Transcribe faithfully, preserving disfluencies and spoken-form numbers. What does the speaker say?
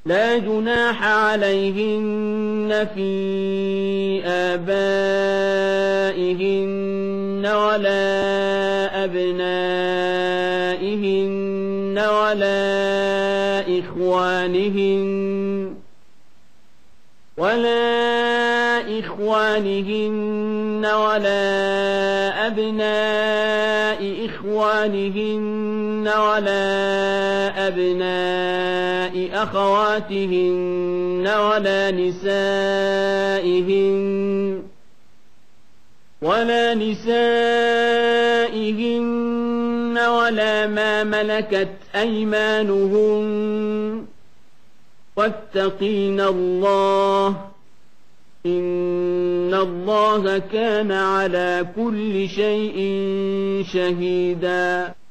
لا جناح عليهن في آبائهن ولا أبنائهن ولا إخوانهن ولا إخوانهن ولا أبناء إخوانهن ولا أبناء أخواتهن ولا نسائهن ولا نسائهن ولا ما ملكت أيمانهن واتقين الله إن الله كان على كل شيء شهيدا